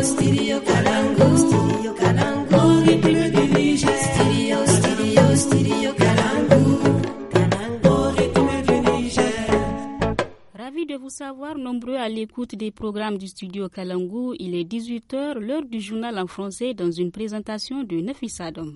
Studio Kalangu. Studio Kalangu. Rythme du Niger. Studio Kalangu. Rythme du Niger. Ravi de vous savoir nombreux à l'écoute des programmes du Studio Kalangu. Il est 18h, l'heure du journal en français dans une présentation de Nafissa Adam.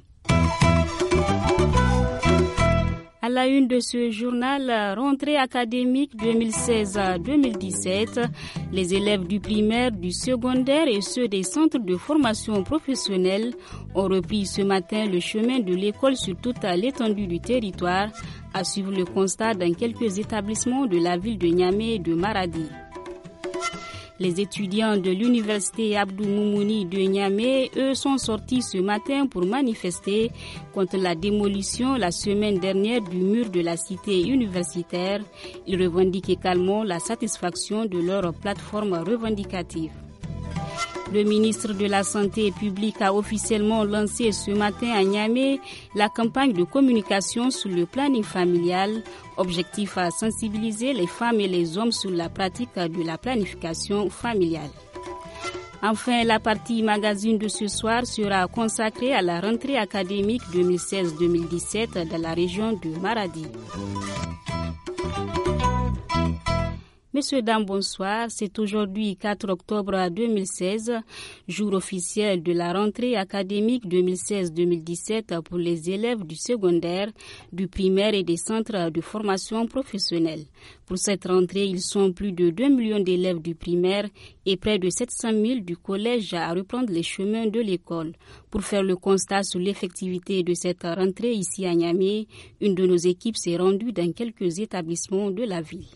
À la une de ce journal, rentrée académique 2016-2017, les élèves du primaire, du secondaire et ceux des centres de formation professionnelle ont repris ce matin le chemin de l'école sur toute l'étendue du territoire, à suivre le constat dans quelques établissements de la ville de Niamey et de Maradi. Les étudiants de l'université Abdou Moumouni de Niamey, eux, sont sortis ce matin pour manifester contre la démolition la semaine dernière du mur de la cité universitaire. Ils revendiquent également la satisfaction de leur plateforme revendicative. Le ministre de la Santé publique a officiellement lancé ce matin à Niamey la campagne de communication sur le planning familial. Objectif à sensibiliser les femmes et les hommes sur la pratique de la planification familiale. Enfin, la partie magazine de ce soir sera consacrée à la rentrée académique 2016-2017 dans la région de Maradi. Messieurs, dames, bonsoir. C'est aujourd'hui 4 octobre 2016, jour officiel de la rentrée académique 2016-2017 pour les élèves du secondaire, du primaire et des centres de formation professionnelle. Pour cette rentrée, ils sont plus de 2 millions d'élèves du primaire et près de 700 000 du collège à reprendre les chemins de l'école. Pour faire le constat sur l'effectivité de cette rentrée ici à Niamey, une de nos équipes s'est rendue dans quelques établissements de la ville.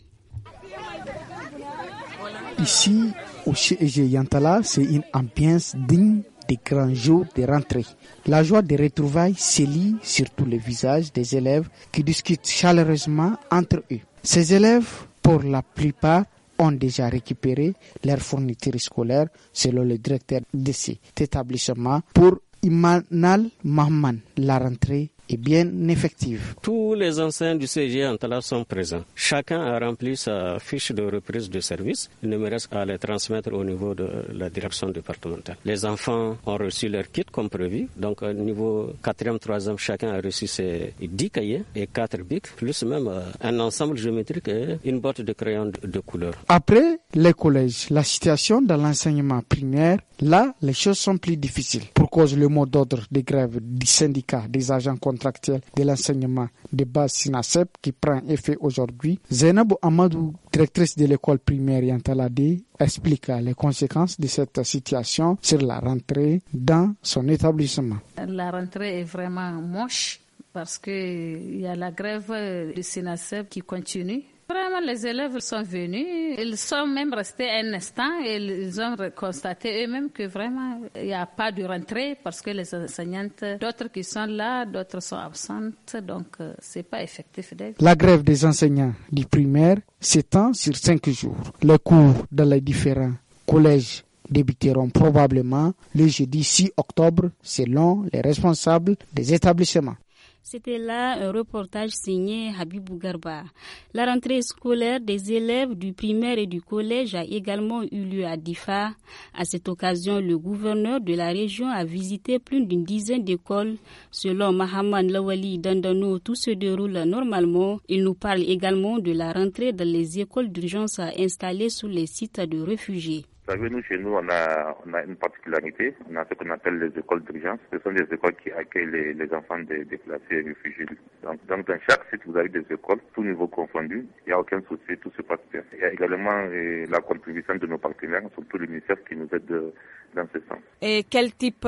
Ici, au CEG Yantala, c'est une ambiance digne des grands jours de rentrée. La joie des retrouvailles s'élit sur tous les visages des élèves qui discutent chaleureusement entre eux. Ces élèves, pour la plupart, ont déjà récupéré leurs fournitures scolaires selon le directeur de cet établissement. Pour Imanal Mahman, la rentrée est bien effective. Tous les enseignants du CG Antala sont présents. Chacun a rempli sa fiche de reprise de service. Il ne me reste qu'à les transmettre au niveau de la direction départementale. Les enfants ont reçu leur kit comme prévu. Donc au niveau 4e, 3e, chacun a reçu ses 10 cahiers et 4 bics, plus même un ensemble géométrique et une boîte de crayons de couleur. Après les collèges, la situation dans l'enseignement primaire, là, les choses sont plus difficiles. Pour cause le mot d'ordre des grèves du syndicat des agents contractuels de l'enseignement de base SINASEP qui prend effet aujourd'hui, Zainabou Amadou, directrice de l'école primaire Yantalade, explique les conséquences de cette situation sur la rentrée dans son établissement. La rentrée est vraiment moche parce qu'il y a la grève du SINASEP qui continue. Vraiment, les élèves sont venus, ils sont même restés un instant et ils ont constaté eux-mêmes que vraiment, il n'y a pas de rentrée parce que les enseignantes, d'autres qui sont là, d'autres sont absentes, donc c'est pas effectif. La grève des enseignants du primaire s'étend sur 5 jours. Les cours dans les différents collèges débuteront probablement le jeudi 6 octobre selon les responsables des établissements. C'était là un reportage signé Habibou Garba. La rentrée scolaire des élèves du primaire et du collège a également eu lieu à Difa. À cette occasion, le gouverneur de la région a visité plus d'une dizaine d'écoles. Selon Mahaman Lawali Dandano, tout se déroule normalement. Il nous parle également de la rentrée dans les écoles d'urgence installées sur les sites de réfugiés. Vous savez, nous, chez nous, on a une particularité. On a ce qu'on appelle les écoles d'urgence. Ce sont des écoles qui accueillent les enfants des déplacés et réfugiés. Donc, dans chaque site, vous avez des écoles, tout niveau confondu. Il n'y a aucun souci, tout se passe bien. Il y a également la contribution de nos partenaires, surtout l'UNICEF, qui nous aide dans ce sens. Et quel type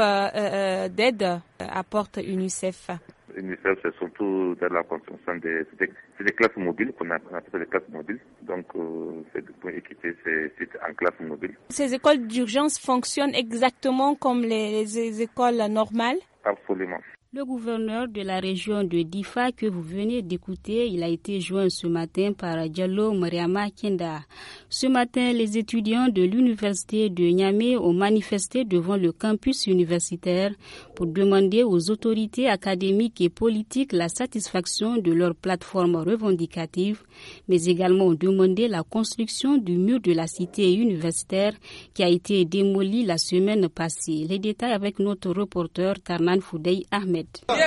d'aide apporte UNICEF? UNICEF, c'est surtout dans la construction c'est des classes mobiles qu'on appelle des classes mobiles. Donc, c'est pour équiper ces sites en classes mobiles. Ces écoles d'urgence fonctionnent exactement comme les écoles normales? Absolument. Le gouverneur de la région de Difa que vous venez d'écouter, il a été joint ce matin par Diallo Mariama Kenda. Ce matin, les étudiants de l'université de Niamey ont manifesté devant le campus universitaire pour demander aux autorités académiques et politiques la satisfaction de leurs plateformes revendicatives, mais également ont demandé la construction du mur de la cité universitaire qui a été démoli la semaine passée. Les détails avec notre reporter Tarnan Foudey Ahmed.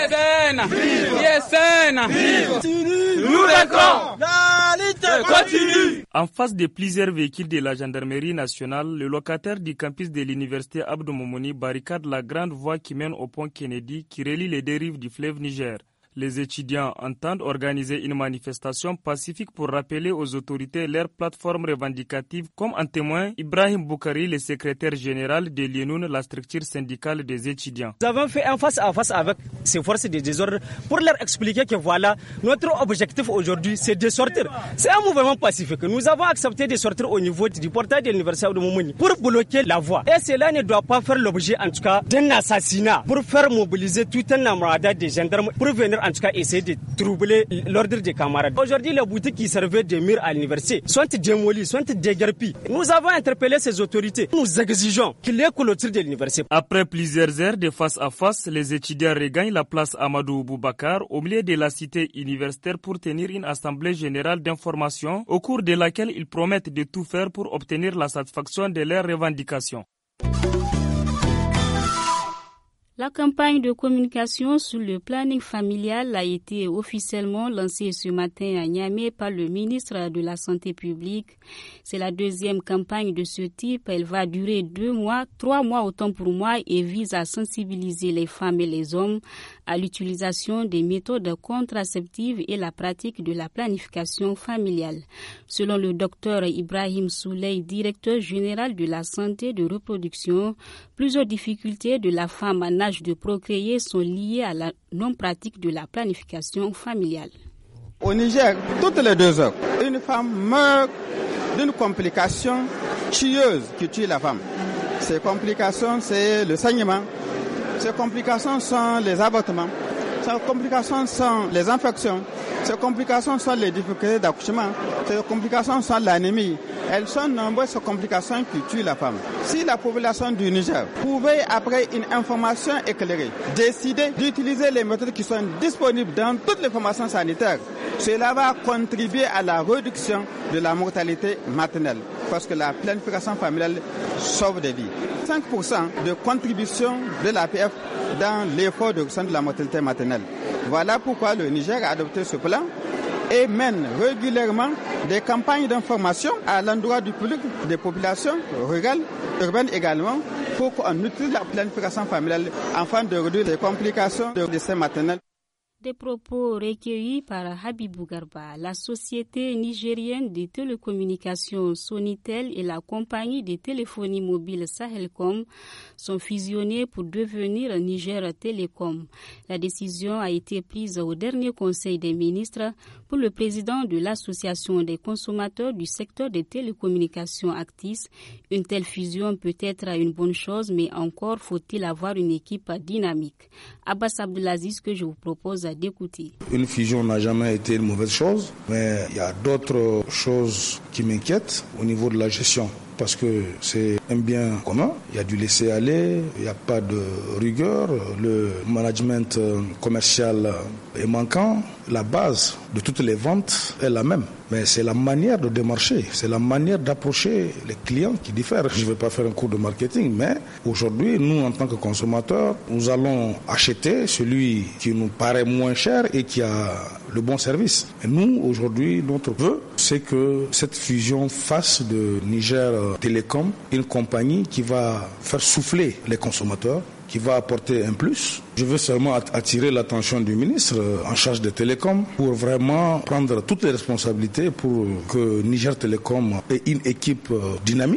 En face de plusieurs véhicules de la gendarmerie nationale, le locataire du campus de l'université Abdou Moumouni barricade la grande voie qui mène au pont Kennedy qui relie les deux rives du fleuve Niger. Les étudiants entendent organiser une manifestation pacifique pour rappeler aux autorités leurs plateformes revendicatives, comme en témoin Ibrahim Boukari, le secrétaire général de l'IENUN, la structure syndicale des étudiants. Nous avons fait un face-à-face avec ces forces de désordre pour leur expliquer que voilà, notre objectif aujourd'hui, c'est de sortir. C'est un mouvement pacifique. Nous avons accepté de sortir au niveau du portail de l'université de Moumouni pour bloquer la voie. Et cela ne doit pas faire l'objet, en tout cas, d'un assassinat pour faire mobiliser tout un amadage de gendarmes pour venir en tout cas essayer de troubler l'ordre des camarades. Aujourd'hui, les boutiques qui servaient de murs à l'université sont démolies, sont déguerpies. Nous avons interpellé ces autorités. Nous exigeons qu'il y ait clôture de l'université. Après plusieurs heures de face à face, les étudiants regagnent la place Amadou Boubacar au milieu de la cité universitaire pour tenir une assemblée générale d'information au cours de laquelle ils promettent de tout faire pour obtenir la satisfaction de leurs revendications. La campagne de communication sur le planning familial a été officiellement lancée ce matin à Niamey par le ministre de la Santé publique. C'est la deuxième campagne de ce type. Elle va durer 2 mois, 3 mois autant pour moi et vise à sensibiliser les femmes et les hommes à l'utilisation des méthodes contraceptives et la pratique de la planification familiale. Selon le docteur Ibrahim Souley, directeur général de la santé de reproduction, plusieurs difficultés de la femme en âge de procréer sont liées à la non-pratique de la planification familiale. Au Niger, toutes les 2 heures, une femme meurt d'une complication tueuse qui tue la femme. Ces complications, c'est le saignement. Ces complications sont les avortements. Ces complications sont les infections. Ces complications sont les difficultés d'accouchement. Ces complications sont l'anémie. Elles sont nombreuses ces complications qui tuent la femme. Si la population du Niger pouvait, après une information éclairée, décider d'utiliser les méthodes qui sont disponibles dans toutes les formations sanitaires, cela va contribuer à la réduction de la mortalité maternelle. Parce que la planification familiale sauve des vies. 5% de contribution de l'APF dans l'effort de réduction de la mortalité maternelle. Voilà pourquoi le Niger a adopté ce plan et mène régulièrement des campagnes d'information à l'endroit du public, des populations rurales, urbaines également, pour qu'on utilise la planification familiale afin de réduire les complications de décès maternel. Des propos recueillis par Habibou Garba. La société nigérienne de télécommunications Sonitel et la compagnie de téléphonie mobile Sahelcom sont fusionnés pour devenir Niger Telecom. La décision a été prise au dernier conseil des ministres pour le président de l'association des consommateurs du secteur des télécommunications Actis. Une telle fusion peut être une bonne chose, mais encore faut-il avoir une équipe dynamique. Abbas Abdelaziz que je vous propose d'écouter. Une fusion n'a jamais été une mauvaise chose, mais il y a d'autres choses qui m'inquiètent au niveau de la gestion. Parce que c'est un bien commun, il y a du laisser-aller, il n'y a pas de rigueur, le management commercial est manquant, la base de toutes les ventes est la même. Mais c'est la manière de démarcher, c'est la manière d'approcher les clients qui diffère. Je ne vais pas faire un cours de marketing, mais aujourd'hui, nous, en tant que consommateurs, nous allons acheter celui qui nous paraît moins cher et qui a le bon service. Et nous, aujourd'hui, notre vœu, c'est que cette fusion fasse de Niger Telecom une compagnie qui va faire souffler les consommateurs, qui va apporter un plus. Je veux seulement attirer l'attention du ministre en charge des télécoms pour vraiment prendre toutes les responsabilités pour que Niger Telecom ait une équipe dynamique.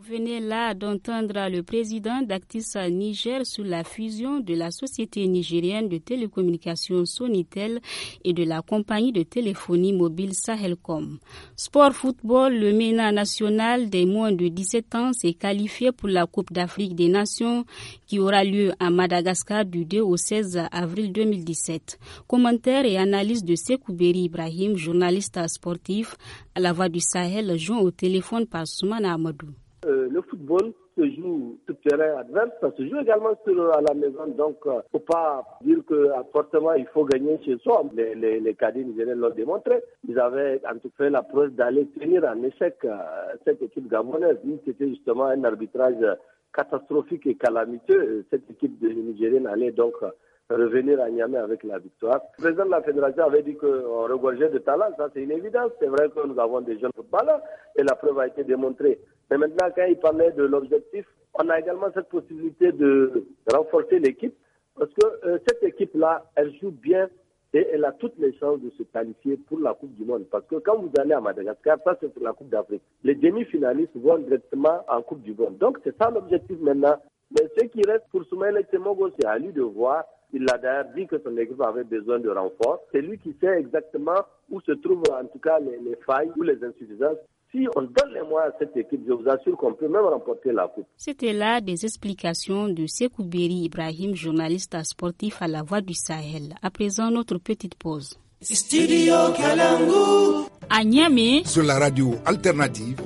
Venez là d'entendre le président d'Actis Niger sur la fusion de la société nigérienne de télécommunications Sonitel et de la compagnie de téléphonie mobile Sahelcom. Sport football, le MENA national des moins de 17 ans s'est qualifié pour la Coupe d'Afrique des Nations qui aura lieu à Madagascar du 2 au 16 avril 2017. Commentaire et analyse de Sekouberi Ibrahim, journaliste sportif à la Voix du Sahel, joint au téléphone par Soumana Amadou. Le football se joue sur terrain adverse, ça se joue également à la maison, donc il ne faut pas dire que forcément il faut gagner chez soi. Les cadets nigériens l'ont démontré. Ils avaient en tout cas la preuve d'aller tenir en échec cette équipe gabonaise. C'était justement un arbitrage catastrophique et calamiteux. Cette équipe nigérienne allait donc revenir à Niamey avec la victoire. Le président de la fédération avait dit qu'on regorgeait de talent, ça c'est une évidence. C'est vrai que nous avons des jeunes footballeurs et la preuve a été démontrée. Mais maintenant, quand il parlait de l'objectif, on a également cette possibilité de renforcer l'équipe parce que cette équipe-là, elle joue bien et elle a toutes les chances de se qualifier pour la Coupe du Monde. Parce que quand vous allez à Madagascar, ça c'est pour la Coupe d'Afrique. Les demi-finalistes vont directement en Coupe du Monde. Donc c'est ça l'objectif maintenant. Mais ce qui reste pour Soumaïla Tsemogo, c'est à lui de voir. Il a d'ailleurs dit que son équipe avait besoin de renfort. C'est lui qui sait exactement où se trouvent en tout cas les failles ou les insuffisances. Si on donne les moyens à cette équipe, je vous assure qu'on peut même remporter la coupe. C'était là des explications de Sekouberi Ibrahim, journaliste sportif à la Voix du Sahel. À présent, notre petite pause. Studio Kalangu. À Niamey, sur la radio alternative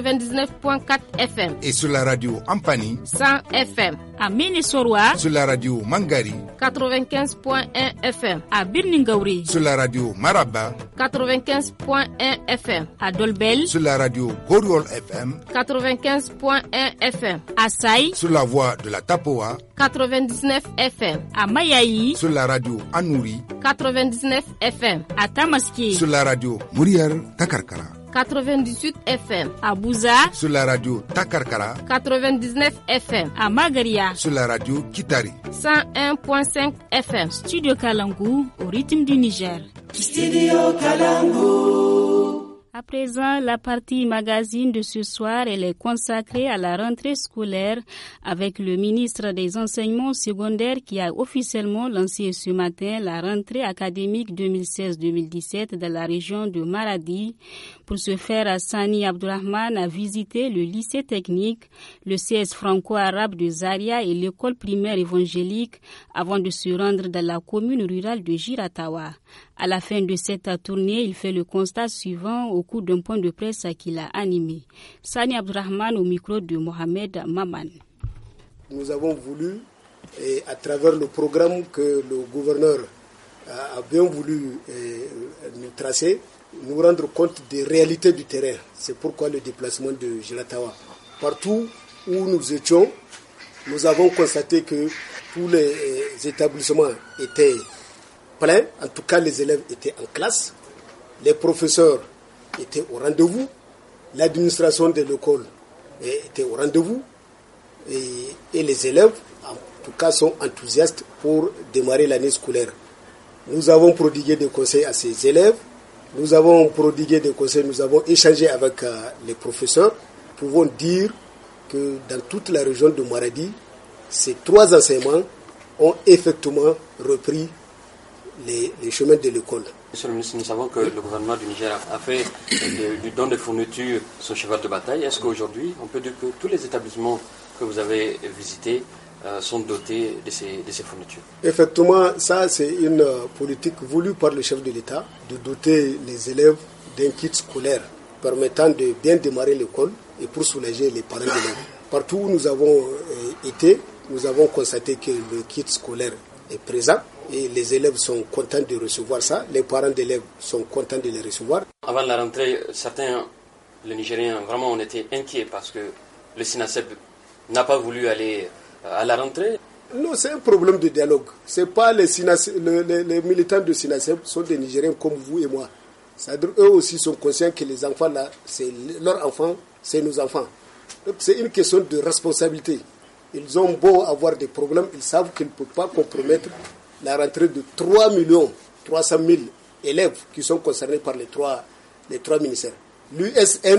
99.4 FM et sur la radio Ampani 100 FM. À Ménesoroa, sur la radio Mangari 95.1 FM. À Birningaouri, sur la radio Maraba 95.1 FM. À Dolbel, sur la radio Goriol FM 95.1 FM. À Saï, sur la voix de la Tapoa 99 FM. À Mayaï, sur la radio Anouri 99 FM. À Tamaské, sur la radio Mourière Takarkara 98 FM. À Bouza, sur la radio Takarkara 99 FM. À Magaria, sur la radio Kitari 101.5 FM. Studio Kalangu, au rythme du Niger. Studio Kalangu. À présent, la partie magazine de ce soir, elle est consacrée à la rentrée scolaire avec le ministre des Enseignements secondaires qui a officiellement lancé ce matin la rentrée académique 2016-2017 dans la région de Maradi. Pour ce faire, Sani Abdourahmane a visité le lycée technique, le CS franco-arabe de Zaria et l'école primaire évangélique avant de se rendre dans la commune rurale de Giratawa. À la fin de cette tournée, il fait le constat suivant au cours d'un point de presse qu'il a animé. Sani Abdourahmane au micro de Mohamed Maman. Nous avons voulu, et à travers le programme que le gouverneur a bien voulu nous tracer, nous rendre compte des réalités du terrain. C'est pourquoi le déplacement de Giratawa. Partout où nous étions, nous avons constaté que tous les établissements étaient pleins. En tout cas, les élèves étaient en classe. Les professeurs étaient au rendez-vous. L'administration de l'école était au rendez-vous. Et les élèves, en tout cas, sont enthousiastes pour démarrer l'année scolaire. Nous avons prodigué des conseils à ces élèves. Nous avons prodigué des conseils, nous avons échangé avec les professeurs. Nous pouvons dire que dans toute la région de Maradi, ces 3 enseignements ont effectivement repris les chemins de l'école. Monsieur le ministre, nous savons que le gouvernement du Niger a fait du don de fournitures son cheval de bataille. Est-ce qu'aujourd'hui, on peut dire que tous les établissements que vous avez visités sont dotés de ces fournitures? Effectivement, ça c'est une politique voulue par le chef de l'État de doter les élèves d'un kit scolaire permettant de bien démarrer l'école et pour soulager les parents d'élèves. Partout où nous avons été, nous avons constaté que le kit scolaire est présent et les élèves sont contents de recevoir ça. Les parents d'élèves sont contents de les recevoir. Avant la rentrée, certains, les Nigériens, vraiment on était inquiets parce que le SINASEB n'a pas voulu aller à la rentrée. Non, c'est un problème de dialogue. C'est pas les militants de SINASEB sont des Nigériens comme vous et moi. C'est-à-dire eux aussi sont conscients que les enfants là, c'est leurs enfants, c'est nos enfants. Donc c'est une question de responsabilité. Ils ont beau avoir des problèmes, ils savent qu'ils ne peuvent pas compromettre la rentrée de 3 300 000 élèves qui sont concernés par les trois ministères. L'USN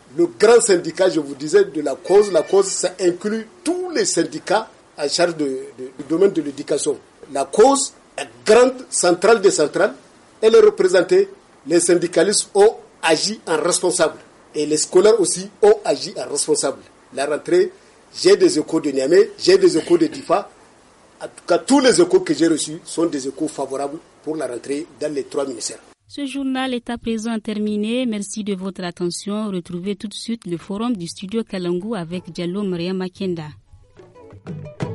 le grand syndicat, je vous disais, de la cause. La cause, ça inclut tous les syndicats en charge du domaine de l'éducation. La cause, la grande centrale des centrales, elle est représentée. Les syndicalistes ont agi en responsable. Et les scolaires aussi ont agi en responsable. La rentrée, j'ai des échos de Niamey, j'ai des échos de Difa. En tout cas, tous les échos que j'ai reçus sont des échos favorables pour la rentrée dans les 3 ministères. Ce journal est à présent terminé. Merci de votre attention. Retrouvez tout de suite le forum du studio Kalangu avec Diallo Maria Makenda.